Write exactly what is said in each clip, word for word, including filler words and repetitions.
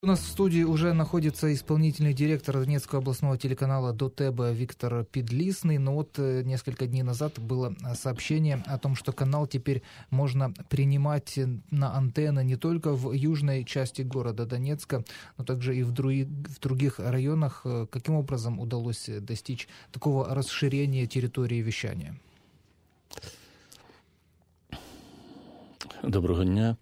У нас в студии уже находится исполнительный директор Донецкого областного телеканала «Дотеба» Виктор Педлисный. Но вот несколько дней назад было сообщение о том, что канал теперь можно принимать на антенны не только в южной части города Донецка, но также и в других районах. Каким образом удалось достичь такого расширения территории вещания? Доброго дня.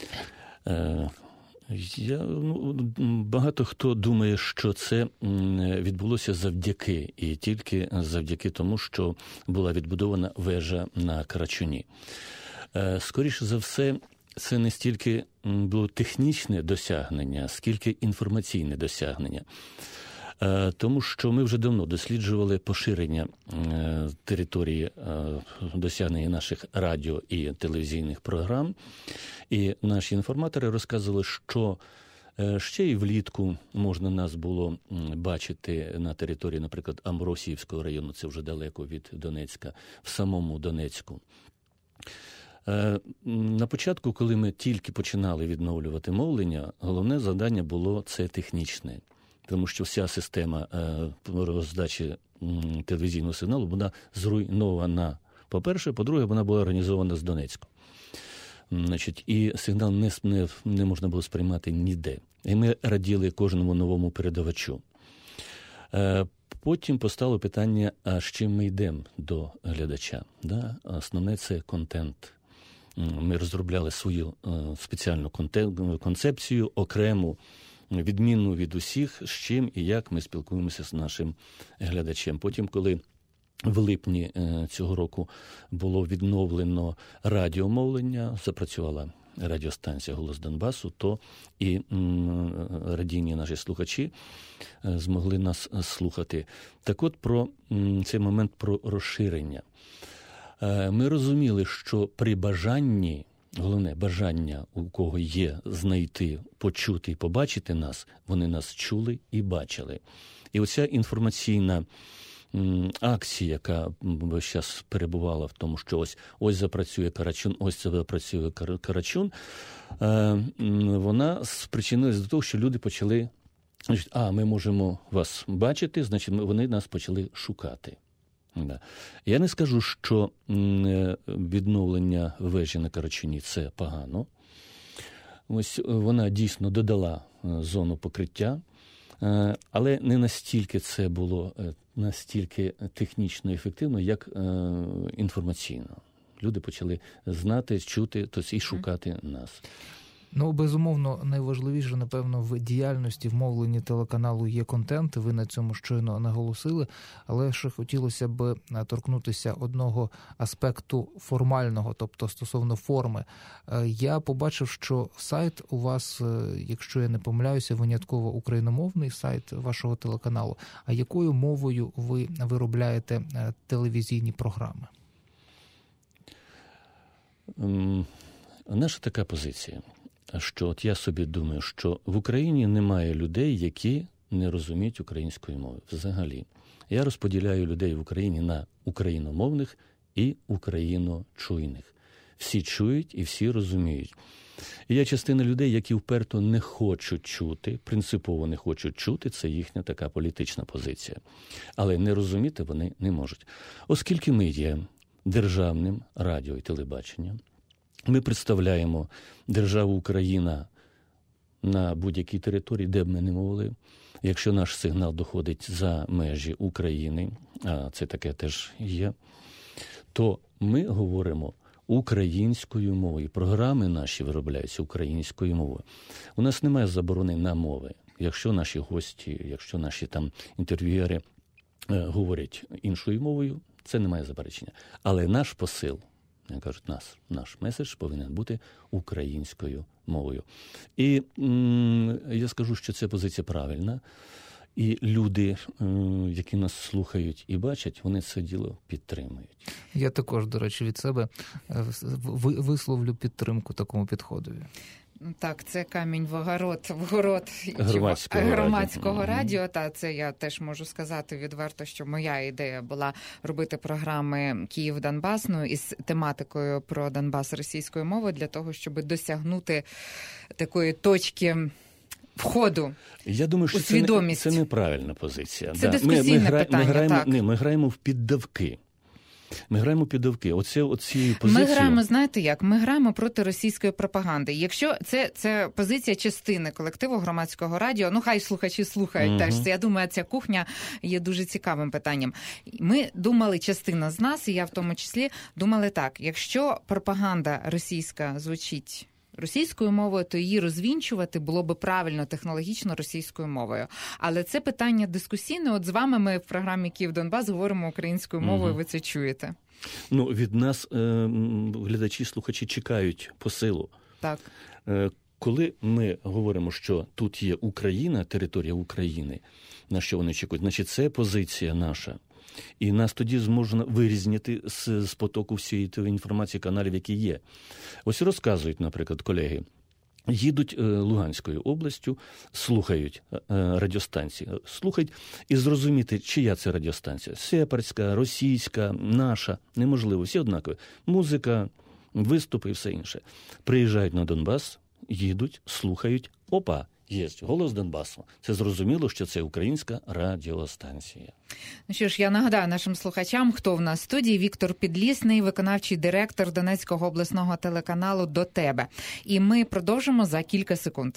Я, ну, багато хто думає, що це відбулося завдяки, і тільки завдяки тому, що була відбудована вежа на Карачуні. Скоріше за все, це не стільки було технічне досягнення, скільки інформаційне досягнення. Тому що ми вже давно досліджували поширення території досягнення наших радіо і телевізійних програм. І наші інформатори розказували, що ще і влітку можна нас було бачити на території, наприклад, Амбросіївського району, це вже далеко від Донецька, в самому Донецьку. На початку, коли ми тільки починали відновлювати мовлення, головне завдання було це технічне. Тому що вся система роздачі телевізійного сигналу була зруйнована. По-перше, по-друге, вона була організована з Донецьку. Значить, і сигнал не, не, не можна було сприймати ніде. І ми раділи кожному новому передавачу. Потім постало питання, а з чим ми йдемо до глядача? Да? Основне – це контент. Ми розробляли свою спеціальну концепцію, окрему, відмінну від усіх, з чим і як ми спілкуємося з нашим глядачем. Потім, коли в липні цього року було відновлено радіомовлення, запрацювала радіостанція «Голос Донбасу», то і радійні наші слухачі змогли нас слухати. Так от про цей момент про розширення. Ми розуміли, що при бажанні, головне бажання, у кого є знайти, почути і побачити нас, вони нас чули і бачили. І оця інформаційна акція, яка весь час перебувала в тому, що ось, ось запрацює Карачун, ось запрацює Карачун, вона спричинилась до того, що люди почали, значить, а, ми можемо вас бачити, значить, вони нас почали шукати. Да. Я не скажу, що відновлення вежі на Карачуні – це погано. Ось вона дійсно додала зону покриття, але не настільки це було настільки технічно ефективно, як інформаційно. Люди почали знати, чути, тобто і шукати нас. Ну, безумовно, найважливіше, напевно, в діяльності, в мовленні телеканалу є контент, ви на цьому щойно наголосили, але ще хотілося б торкнутися одного аспекту формального, тобто стосовно форми. Я побачив, що сайт у вас, якщо я не помиляюся, винятково україномовний сайт вашого телеканалу. А якою мовою ви виробляєте телевізійні програми? Наша така позиція, що от я собі думаю, що в Україні немає людей, які не розуміють української мови взагалі. Я розподіляю людей в Україні на україномовних і україночуйних. Всі чують і всі розуміють. І є частина людей, які вперто не хочуть чути, принципово не хочуть чути, це їхня така політична позиція. Але не розуміти вони не можуть. Оскільки ми є державним радіо і телебаченням, ми представляємо державу Україна на будь-якій території, де б ми не мовили. Якщо наш сигнал доходить за межі України, а це таке теж є, то ми говоримо українською мовою. Програми наші виробляються українською мовою. У нас немає заборони на мови. Якщо наші гості, якщо наші там інтерв'юєри е, говорять іншою мовою, це немає заперечення. Але наш посил, як кажуть, нас, наш меседж повинен бути українською мовою. І м, я скажу, що ця позиція правильна. І люди, які нас слухають і бачать, вони це діло підтримують. Я також, до речі, від себе висловлю підтримку такому підходові. Так, це камінь в огород, в город громадського, громадського радіо. радіо. Та це я теж можу сказати відверто, що моя ідея була робити програми Київ-Донбас, ну, із тематикою про Донбас російською мовою, для того, щоб досягнути такої точки входу. Я думаю, що це, не, це неправильна позиція. Це да. дискусійне ми, ми, гра, питання, ми граємо, так. Не, ми граємо в піддавки. Ми граємо піддавки. Оце, оці позиції... Ми граємо, знаєте як? Ми граємо проти російської пропаганди. Якщо це, це позиція частини колективу Громадського радіо, ну хай слухачі слухають угу. теж. Це, я думаю, ця кухня є дуже цікавим питанням. Ми думали, частина з нас, і я в тому числі, думали так, якщо пропаганда російська звучить російською мовою, то її розвінчувати було би правильно технологічно російською мовою. Але це питання дискусійне. От з вами ми в програмі «Київ-Донбас» говоримо українською мовою, угу. ви це чуєте. Ну, від нас е, глядачі, слухачі чекають посилу. Так. Е, коли ми говоримо, що тут є Україна, територія України, на що вони чекають, значить це позиція наша. І нас тоді зможна вирізняти з, з потоку всієї тієї інформації, каналів, які є. Ось розказують, наприклад, колеги, їдуть е, Луганською областю, слухають е, радіостанції, слухають і зрозуміти, чия це радіостанція. Сепарська, російська, наша, неможливо, всі однакові. Музика, виступи і все інше. Приїжджають на Донбас, їдуть, слухають, опа, є голос Донбасу. Це зрозуміло, що це українська радіостанція. Ну що ж, я нагадаю нашим слухачам, хто в нас в студії. Віктор Підлісний, виконавчий директор Донецького обласного телеканалу «До тебе». І ми продовжимо за кілька секунд.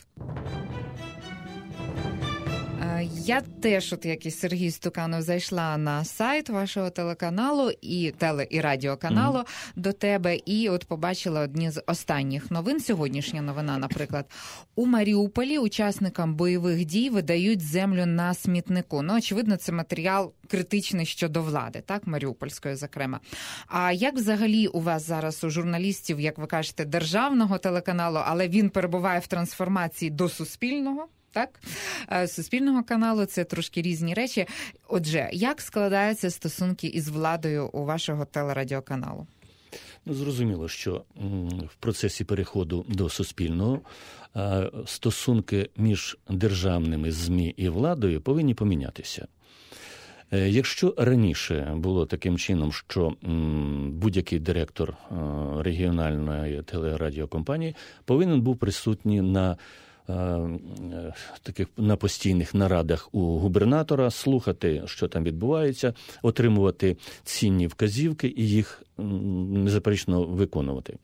Я теж, от як і Сергій Стуканов, зайшла на сайт вашого телеканалу і теле- і радіоканалу mm-hmm. «До тебе», і от побачила одні з останніх новин. Сьогоднішня новина, наприклад. У Маріуполі учасникам бойових дій видають землю на смітнику. Ну, очевидно, це матеріал критичний щодо влади, так, маріупольської, зокрема. А як взагалі у вас зараз, у журналістів, як ви кажете, державного телеканалу, але він перебуває в трансформації до суспільного? Так, суспільного каналу, це трошки різні речі. Отже, як складаються стосунки із владою у вашого телерадіоканалу? Ну, зрозуміло, що в процесі переходу до суспільного стосунки між державними ЗМІ і владою повинні помінятися. Якщо раніше було таким чином, що будь-який директор регіональної телерадіокомпанії повинен був присутній на таких на постійних нарадах у губернатора, слухати, що там відбувається, отримувати цінні вказівки і їх незаперечно виконувати.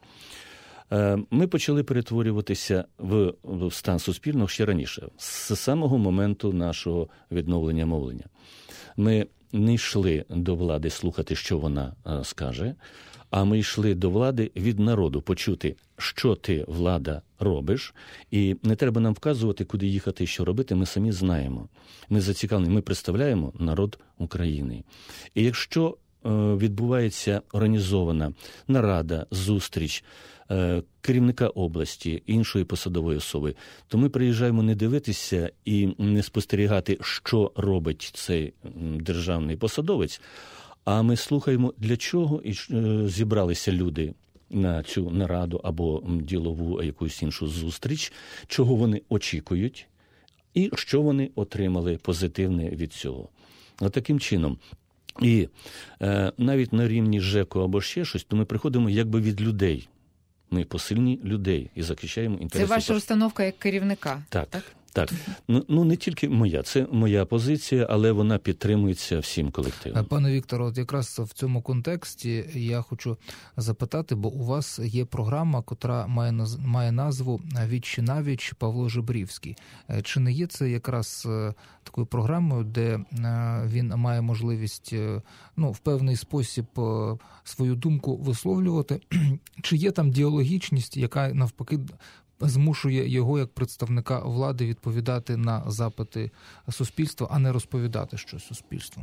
Ми почали перетворюватися в стан суспільного ще раніше, з самого моменту нашого відновлення мовлення. Ми не йшли до влади слухати, що вона скаже, а ми йшли до влади від народу почути, що ти, влада, робиш, і не треба нам вказувати, куди їхати і що робити, ми самі знаємо. Ми зацікавлені, ми представляємо народ України. І якщо е, відбувається організована нарада, зустріч е, керівника області, іншої посадової особи, то ми приїжджаємо не дивитися і не спостерігати, що робить цей державний посадовець, а ми слухаємо, для чого і зібралися люди на цю нараду або ділову якусь іншу зустріч, чого вони очікують і що вони отримали позитивне від цього. От таким чином. І е, навіть на рівні ЖЕКу або ще щось, то ми приходимо якби від людей. Ми посильні людей і захищаємо інтереси. Це ваша установка як керівника? Так. так? Так, ну, ну не тільки моя, це моя позиція, але вона підтримується всім колективом. Пане Вікторе, от якраз в цьому контексті я хочу запитати, бо у вас є програма, котра має, має назву «Віч на віч Павло Жебрівський». Чи не є це якраз такою програмою, де він має можливість ну, в певний спосіб свою думку висловлювати? Чи є там діалогічність, яка навпаки змушує його як представника влади відповідати на запити суспільства, а не розповідати щось суспільству?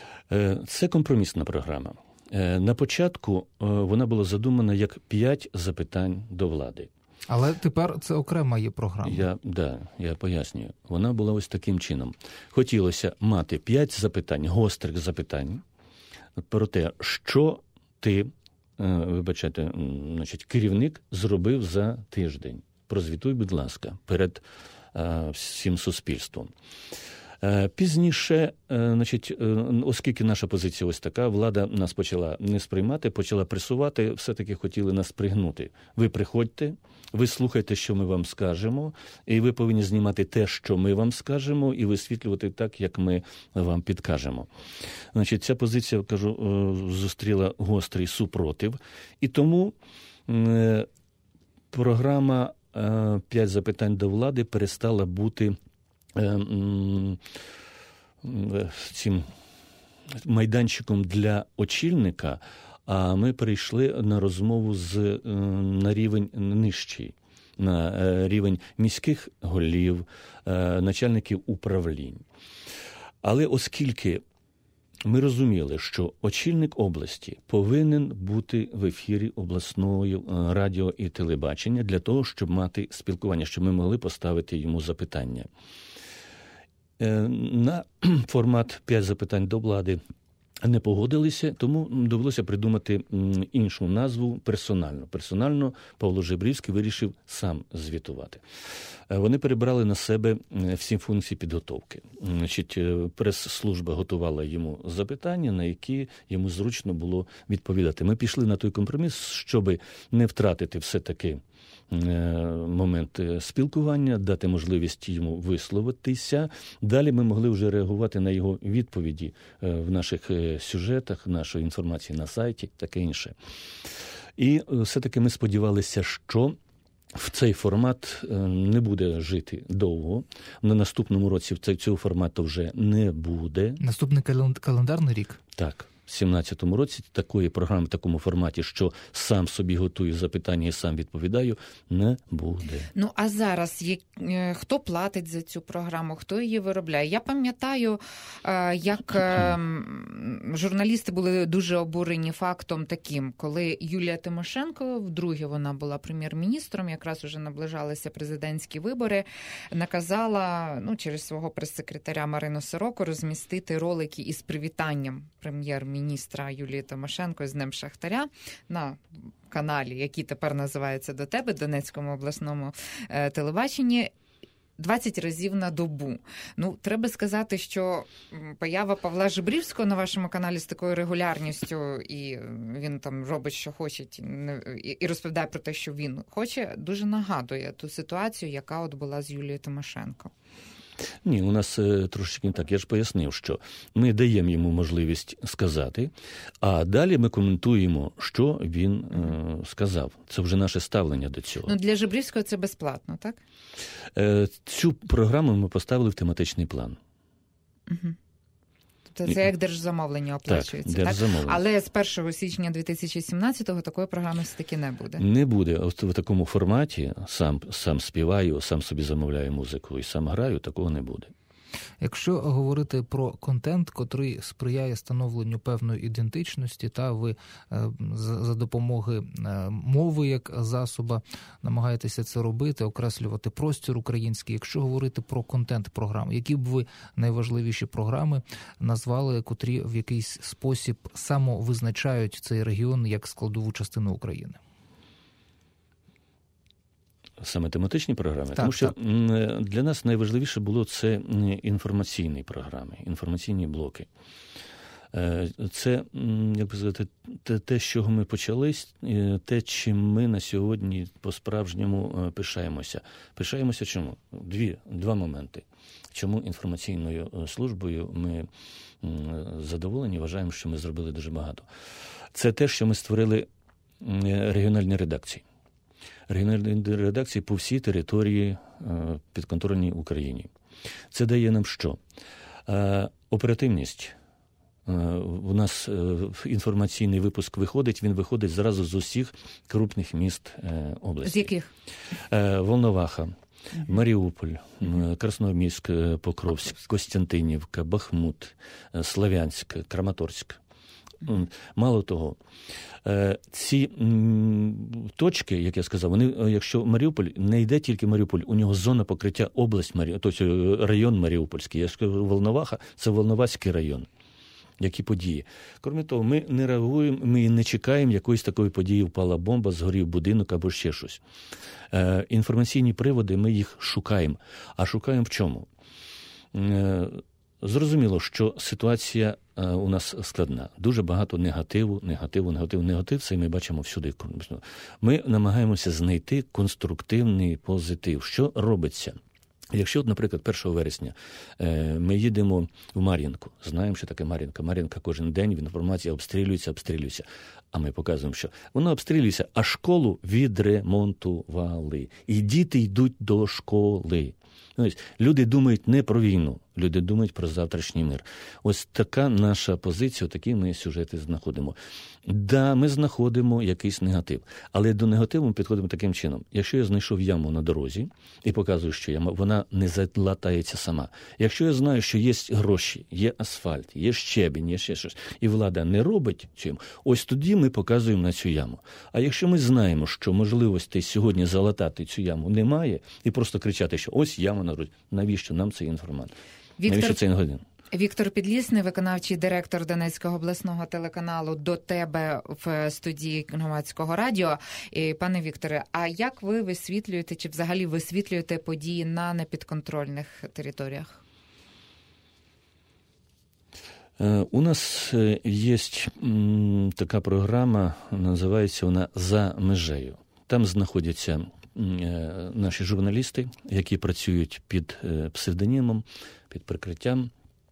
Це компромісна програма. На початку вона була задумана як п'ять запитань до влади. Але тепер це окрема є програма. Я, да, я пояснюю. Вона була ось таким чином. Хотілося мати п'ять запитань, гострих запитань про те, що ти, вибачайте, значить, керівник зробив за тиждень. Прозвітуй, будь ласка, перед а, всім суспільством. Пізніше, значить, оскільки наша позиція ось така, влада нас почала не сприймати, почала пресувати, все-таки хотіли нас пригнути. Ви приходьте, ви слухайте, що ми вам скажемо, і ви повинні знімати те, що ми вам скажемо, і висвітлювати так, як ми вам підкажемо. Значить, ця позиція, кажу, зустріла гострий супротив. І тому програма «П'ять запитань до влади» перестала бути цим майданчиком для очільника, а ми перейшли на розмову з, на рівень нижчий, на рівень міських голів, начальників управлінь. Але оскільки ми розуміли, що очільник області повинен бути в ефірі обласної радіо і телебачення для того, щоб мати спілкування, щоб ми могли поставити йому запитання. На формат «П'ять запитань до влади» не погодилися, тому довелося придумати іншу назву персонально. Персонально Павло Жебрівський вирішив сам звітувати. Вони перебрали на себе всі функції підготовки. Значить, прес-служба готувала йому запитання, на які йому зручно було відповідати. Ми пішли на той компроміс, щоб не втратити все-таки момент спілкування, дати можливість йому висловитися. Далі ми могли вже реагувати на його відповіді в наших сюжетах, нашої інформації на сайті, таке інше. І все-таки ми сподівалися, що в цей формат не буде жити довго. На наступному році цього формату вже не буде. Наступний календарний рік? Так. В сімнадцятому році такої програми в такому форматі, що сам собі готую запитання і сам відповідаю, не буде. Ну, а зараз є, хто платить за цю програму, хто її виробляє? Я пам'ятаю, як журналісти були дуже обурені фактом таким, коли Юлія Тимошенко, вдруге вона була прем'єр-міністром, якраз уже наближалися президентські вибори, наказала, ну, через свого прес-секретаря Марину Сороку розмістити ролики із привітанням прем'єр-міністра міністра Юлії Тимошенко з Днем Шахтаря на каналі, який тепер називається «До тебе», Донецькому обласному е, телебаченні, двадцять разів на добу. Ну, треба сказати, що поява Павла Жебрівського на вашому каналі з такою регулярністю, і він там робить, що хоче, і розповідає про те, що він хоче, дуже нагадує ту ситуацію, яка от була з Юлією Тимошенко. Ні, у нас трошки не так. Я ж пояснив, що ми даємо йому можливість сказати, а далі ми коментуємо, що він е, сказав. Це вже наше ставлення до цього. Ну, для Жебрівського це безплатно, так? Е, цю програму ми поставили в тематичний план. Угу. Це, це як держзамовлення оплачується, так? Держзамовлення. Так? Але з першого січня дві тисячі сімнадцятого такої програми все-таки не буде. Не буде. Ось в такому форматі сам, сам співаю, сам собі замовляю музику і сам граю, такого не буде. Якщо говорити про контент, котрий сприяє становленню певної ідентичності, та ви за допомоги мови як засоба намагаєтеся це робити, окреслювати простір український. Якщо говорити про контент програм, які б ви найважливіші програми назвали, котрі в якийсь спосіб самовизначають цей регіон як складову частину України? Саме тематичні програми, так, тому що так. для нас найважливіше було це інформаційні програми, інформаційні блоки. Це, як би сказати, те, те, з чого ми почали, те, чим ми на сьогодні по-справжньому пишаємося. Пишаємося чому? Дві, два моменти. Чому інформаційною службою ми задоволені, вважаємо, що ми зробили дуже багато. Це те, що ми створили регіональні редакції. Регіональні редакції по всій території підконтрольній Україні. Це дає нам що? Оперативність. У нас інформаційний випуск виходить, він виходить зразу з усіх крупних міст області. З яких? Волноваха, Маріуполь, Красноармійськ, Покровськ, Костянтинівка, Бахмут, Слов'янськ, Краматорськ. Мало того, ці точки, як я сказав, вони, якщо Маріуполь, не йде тільки Маріуполь, у нього зона покриття область, тобто район Маріупольський. Я скажу, Волноваха – це Волноваський район. Які події. Крім того, ми не реагуємо, ми не чекаємо якоїсь такої події, впала бомба, згорів будинок або ще щось. Е, інформаційні приводи, ми їх шукаємо. А шукаємо в чому? Зрозуміло, що ситуація у нас складна. Дуже багато негативу, негативу, негативу, негатив. Це ми бачимо всюди. Ми намагаємося знайти конструктивний позитив. Що робиться? Якщо, от, наприклад, першого вересня ми їдемо в Мар'їнку, знаємо, що таке Мар'їнка. Мар'їнка кожен день в інформації обстрілюється, обстрілюється. А ми показуємо, що воно обстрілюється, а школу відремонтували. І діти йдуть до школи. Ось, люди думають не про війну, люди думають про завтрашній мир. Ось така наша позиція, такі ми сюжети знаходимо. Да, ми знаходимо якийсь негатив, але до негативу ми підходимо таким чином. Якщо я знайшов яму на дорозі і показую, що яма, вона не залатається сама. Якщо я знаю, що є гроші, є асфальт, є щебінь, є ще щось, і влада не робить цим, ось тоді ми показуємо на цю яму. А якщо ми знаємо, що можливостей сьогодні залатати цю яму немає, і просто кричати, що ось яма на дорозі, навіщо нам цей інформат? Віктор... Навіщо цей годин? Віктор Підлісний, виконавчий директор Донецького обласного телеканалу, до тебе в студії Громадського радіо. І, пане Вікторе, а як ви висвітлюєте, чи взагалі висвітлюєте події на непідконтрольних територіях? У нас є така програма, називається вона «За межею». Там знаходяться наші журналісти, які працюють під псевдонімом, під прикриттям.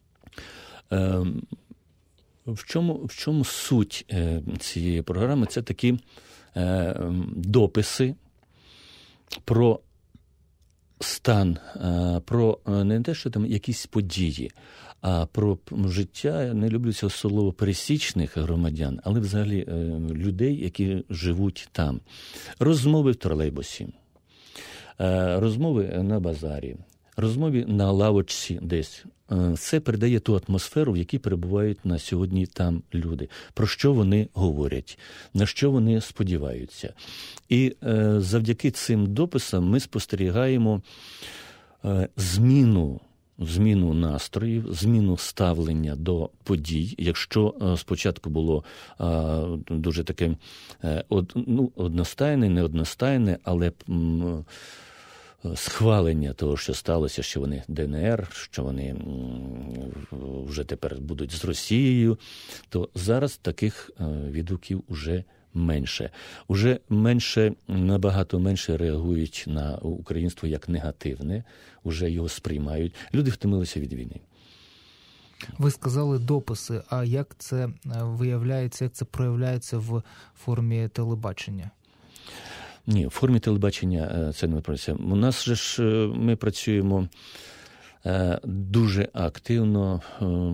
В чому, в чому суть цієї програми? Це такі дописи про стан, про не те, що там якісь події, а про життя, я не люблю цього слова, пересічних громадян, але взагалі людей, які живуть там. Розмови в тролейбусі, розмови на базарі, розмови на лавочці десь. Це передає ту атмосферу, в якій перебувають на сьогодні там люди. Про що вони говорять, на що вони сподіваються. І е, завдяки цим дописам ми спостерігаємо е, зміну, зміну настроїв, зміну ставлення до подій. Якщо е, спочатку було е, дуже таке е, од, ну, одностайне, не одностайне, але м, схвалення того, що сталося, що вони ДНР, що вони вже тепер будуть з Росією, то зараз таких відгуків уже менше. Уже менше, набагато менше реагують на українство як негативне, уже його сприймають. Люди втомилися від війни. Ви сказали дописи, а як це виявляється, як це проявляється в формі телебачення? Ні, в формі телебачення це не працює. У нас же ж ми працюємо дуже активно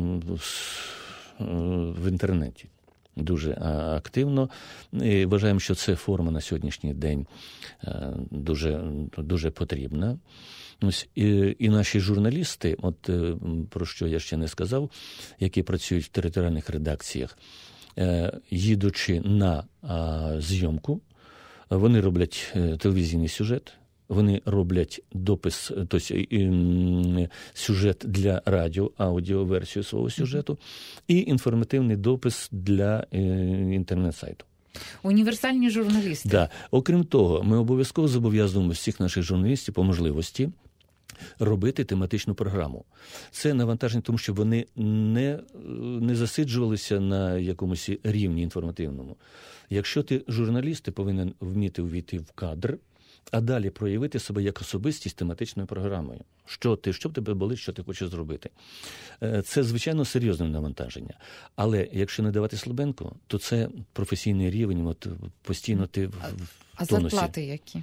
в інтернеті. Дуже активно. І вважаємо, що це форма на сьогоднішній день дуже, дуже потрібна. Ось, і, і наші журналісти, от про що я ще не сказав, які працюють в територіальних редакціях, їдучи на зйомку, вони роблять телевізійний сюжет, вони роблять допис, тобто сюжет для радіо, аудіоверсію свого сюжету і інформативний допис для інтернет-сайту. Універсальні журналісти. Да. Окрім того, ми обов'язково зобов'язуємо всіх наших журналістів по можливості робити тематичну програму. Це навантаження, тому що вони не, не засиджувалися на якомусь рівні інформативному. Якщо ти журналіст, ти повинен вміти увійти в кадр, а далі проявити себе як особистість тематичною програмою. Що ти, що в тебе болить, що ти хочеш зробити. Це, звичайно, серйозне навантаження. Але якщо не давати слабенько, то це професійний рівень, от постійно ти в а, тонусі. А зарплати які?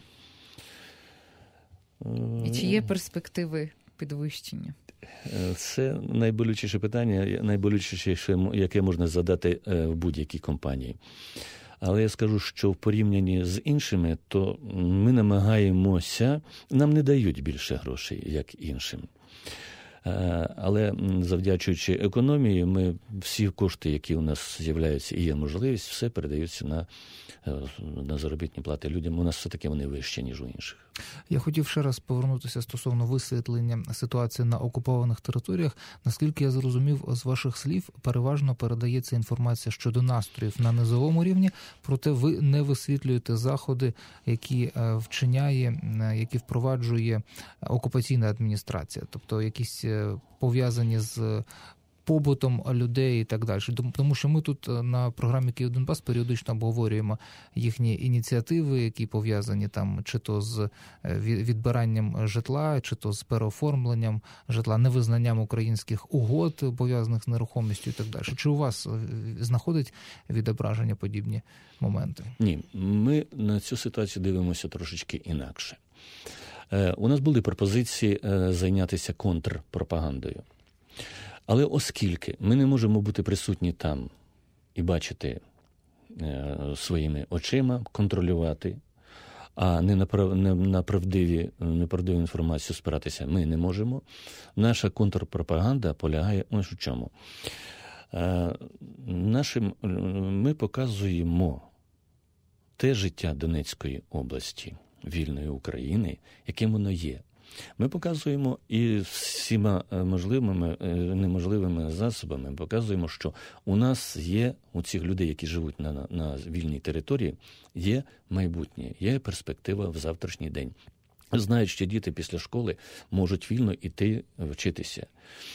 І чи є перспективи підвищення? Це найболючіше питання, найболючіше, яке можна задати в будь-якій компанії. Але я скажу, що в порівнянні з іншими, то ми намагаємося, нам не дають більше грошей, як іншим. Але завдячуючи економії, ми всі кошти, які у нас з'являються і є можливість, все передаються на, на заробітні плати людям. У нас все-таки вони вищі, ніж у інших. Я хотів ще раз повернутися стосовно висвітлення ситуації на окупованих територіях. Наскільки я зрозумів з ваших слів, переважно передається інформація щодо настроїв на низовому рівні, проте ви не висвітлюєте заходи, які вчиняє, які впроваджує окупаційна адміністрація, тобто якісь пов'язані з побутом людей і так далі. Тому що ми тут на програмі «Київ-Донбас» періодично обговорюємо їхні ініціативи, які пов'язані там чи то з відбиранням житла, чи то з переоформленням житла, невизнанням українських угод, пов'язаних з нерухомістю і так далі. Чи у вас знаходить відображення подібні моменти? Ні, ми на цю ситуацію дивимося трошечки інакше. У нас були пропозиції зайнятися контрпропагандою. Але оскільки ми не можемо бути присутні там і бачити е, своїми очима, контролювати, а не на, прав... не на правдиві, неправдиву інформацію спиратися ми не можемо, наша контрпропаганда полягає ось у чому. Е, нашим, ми показуємо те життя Донецької області, вільної України, яким воно є. Ми показуємо і всіма можливими, неможливими засобами показуємо, що у нас є, у цих людей, які живуть на, на, на вільній території, є майбутнє, є перспектива в завтрашній день. Знають, що діти після школи можуть вільно йти вчитися.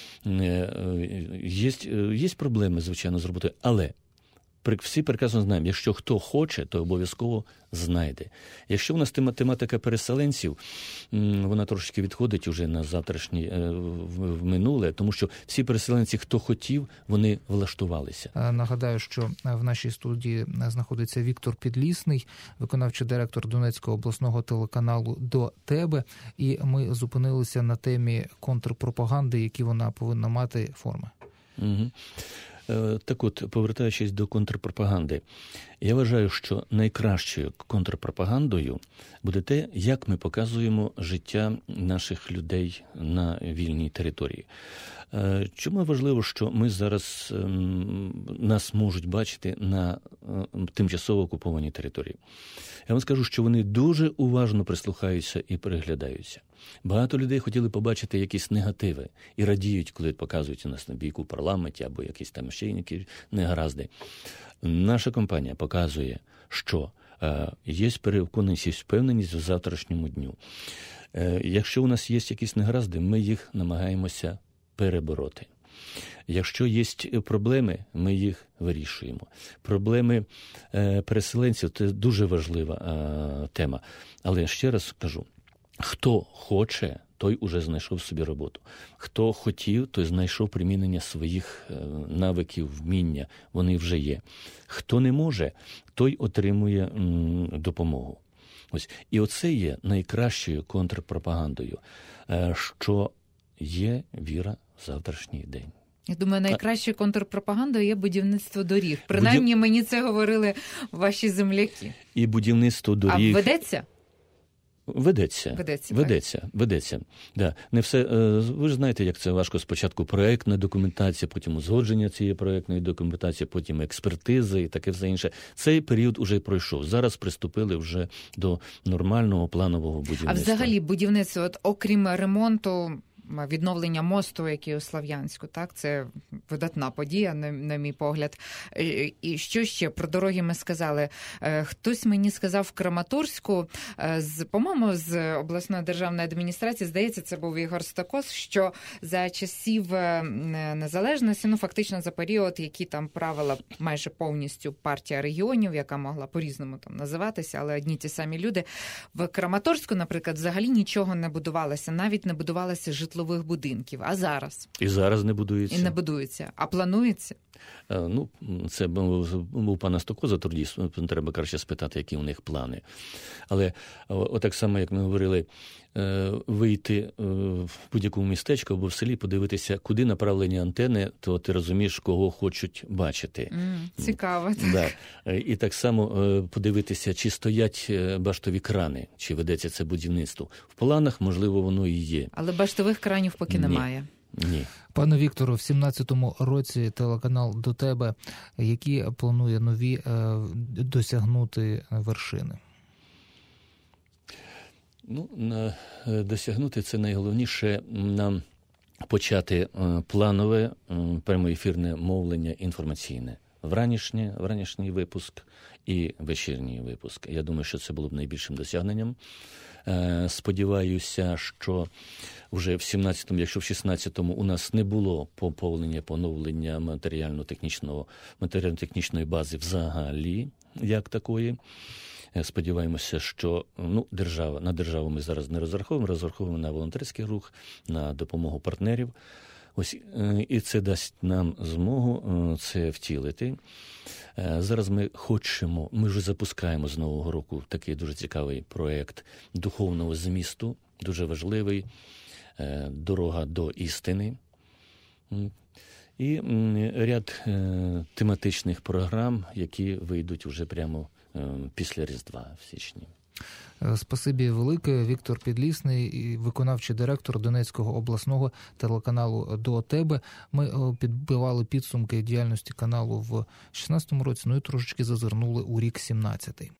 Є, є проблеми, звичайно, з роботою, але всі прекрасно знаємо, якщо хто хоче, то обов'язково знайде. Якщо у нас тематика переселенців, вона трошки відходить уже на завтрашнє, в минуле, тому що всі переселенці, хто хотів, вони влаштувалися. Нагадаю, що в нашій студії знаходиться Віктор Підлісний, виконавчий директор Донецького обласного телеканалу «До тебе», і ми зупинилися на темі контрпропаганди, які вона повинна мати форми. Угу. Так от, повертаючись до контрпропаганди, я вважаю, що найкращою контрпропагандою буде те, як ми показуємо життя наших людей на вільній території. Чому важливо, що ми зараз, нас можуть бачити на тимчасово окупованій території? Я вам скажу, що вони дуже уважно прислухаються і переглядаються. Багато людей хотіли побачити якісь негативи і радіють, коли показують у нас на бійку в парламенті або якісь там ще які негаразди. Наша компанія показує, що е, є переконаність і впевненість в завтрашньому дню. Е, якщо у нас є якісь негаразди, ми їх намагаємося перебороти. Якщо є проблеми, ми їх вирішуємо. Проблеми е, переселенців – це дуже важлива е, тема. Але ще раз кажу, хто хоче, той уже знайшов собі роботу. Хто хотів, той знайшов примінення своїх е, навиків, вміння, вони вже є. Хто не може, той отримує м, допомогу. Ось. І оце є найкращою контрпропагандою, е, що є віра в завтрашній день. Я думаю, найкращою контрпропагандою є будівництво доріг. Принаймні, Будів... мені це говорили ваші земляки. І будівництво доріг... А ведеться? Ведеться. Ведеться, ведеться. ведеться. Да. Не все, ви ж знаєте, як це важко. Спочатку проєктна документація, потім узгодження цієї проєктної документації, потім експертизи і таке все інше. Цей період уже пройшов. Зараз приступили вже до нормального планового будівництва. А взагалі будівництво, от, окрім ремонту, відновлення мосту, який у Слов'янську, так, це видатна подія, на, на мій погляд. І що ще про дороги ми сказали? Хтось мені сказав в Краматорську, з, по-моєму, з обласної державної адміністрації, здається, це був Ігор Стакос, що за часів незалежності, ну, фактично за період, який там правила майже повністю партія регіонів, яка могла по-різному там називатися, але одні ті самі люди, в Краматорську, наприклад, взагалі нічого не будувалося, навіть не будувалося житло будинків. А зараз? І зараз не будується. І не будується. А планується? Ну, це був пана Стокоза, тоді треба краще спитати, які у них плани. Але отак само, як ми говорили, вийти в будь-якому містечку або в селі, подивитися, куди направлені антени, то ти розумієш, кого хочуть бачити. Mm, цікаво. Так. Да. І так само подивитися, чи стоять баштові крани, чи ведеться це будівництво. В планах, можливо, воно і є. Але баштових кранів поки Ні. немає. Ні. Пане Віктору, в сімнадцятому році телеканал «До тебе», які планує нові е, досягнути вершини? Ну, на, досягнути це найголовніше нам почати планове прямоефірне мовлення інформаційне. Вранішнє, вранішній випуск і вечірній випуск. Я думаю, що це було б найбільшим досягненням. Сподіваюся, що вже в сімнадцятому, якщо в шістнадцятому у нас не було поповнення, поновлення матеріально-технічного, матеріально-технічної бази взагалі, як такої. Сподіваємося, що ну, держава, на державу ми зараз не розраховуємо, розраховуємо на волонтерський рух, на допомогу партнерів. Ось, і це дасть нам змогу це втілити. Зараз ми хочемо, ми вже запускаємо з Нового року такий дуже цікавий проєкт духовного змісту, дуже важливий, «Дорога до істини». І ряд тематичних програм, які вийдуть уже прямо після Різдва в січні. Спасибі велике. Віктор Підлісний, виконавчий директор Донецького обласного телеканалу «До тебе». Ми підбивали підсумки діяльності каналу в шістнадцятому році, ну і трошечки зазирнули у рік сімнадцятий.